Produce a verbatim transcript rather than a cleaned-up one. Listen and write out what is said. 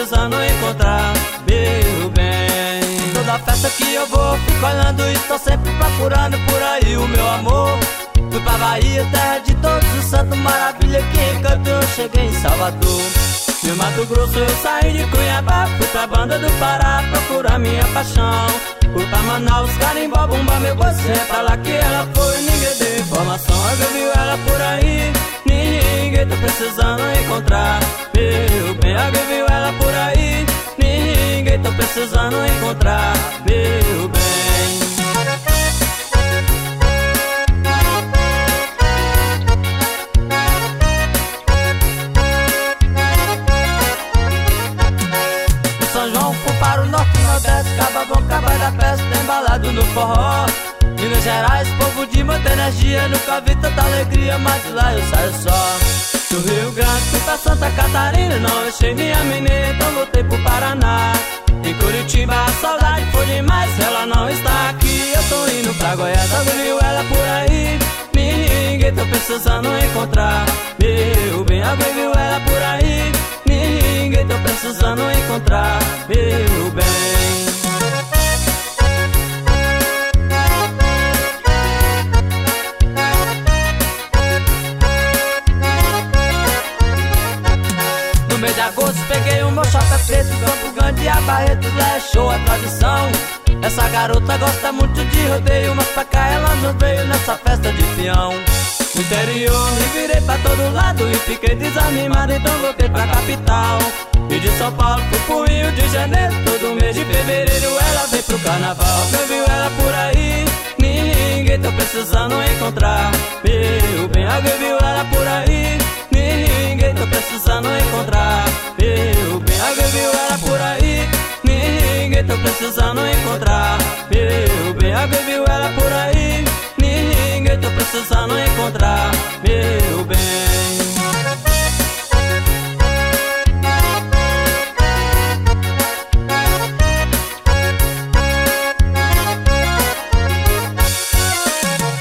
precisando encontrar meu bem. Toda festa que eu vou, fico olhando e tô sempre procurando por aí o meu amor. Fui pra Bahia, terra de todos os santos, maravilha que encanto, eu cheguei em Salvador. No Mato Grosso eu saí de Cuiabá, fui pra banda do Pará procurar minha paixão. Fui pra Manaus, Carimbó, Bumba, meu você, pra lá que ela foi, ninguém deu informação. Alguém viu ela por aí, ninguém tá precisando encontrar meu bem. Alguém viu ela por aí, ninguém tá precisando encontrar meu bem. Para o norte e nordeste, Cababão, Cabai da Festa, embalado no forró. Minas Gerais, povo de muita energia, nunca vi tanta alegria, mas de lá eu saio só. Do Rio Grande fui pra Santa Catarina, não achei minha menina, então voltei pro Paraná. Em Curitiba a saudade foi demais, ela não está aqui, eu tô indo pra Goiás. Alguém viu ela por aí, ninguém tô precisando encontrar meu bem. Alguém viu ela por aí, ninguém tô precisando encontrar meu bem. No mês de agosto peguei um mochota preto, Campo Grande e a Barretos, lá é show, é tradição. Essa garota gosta muito de rodeio, mas pra cá ela não veio nessa festa de peão. No interior me virei pra todo lado e fiquei desanimado, então voltei pra capital. E de São Paulo fui pro Rio de Janeiro, todo mês de fevereiro ela vem pro carnaval. Quem viu ela por aí, ninguém tá precisando encontrar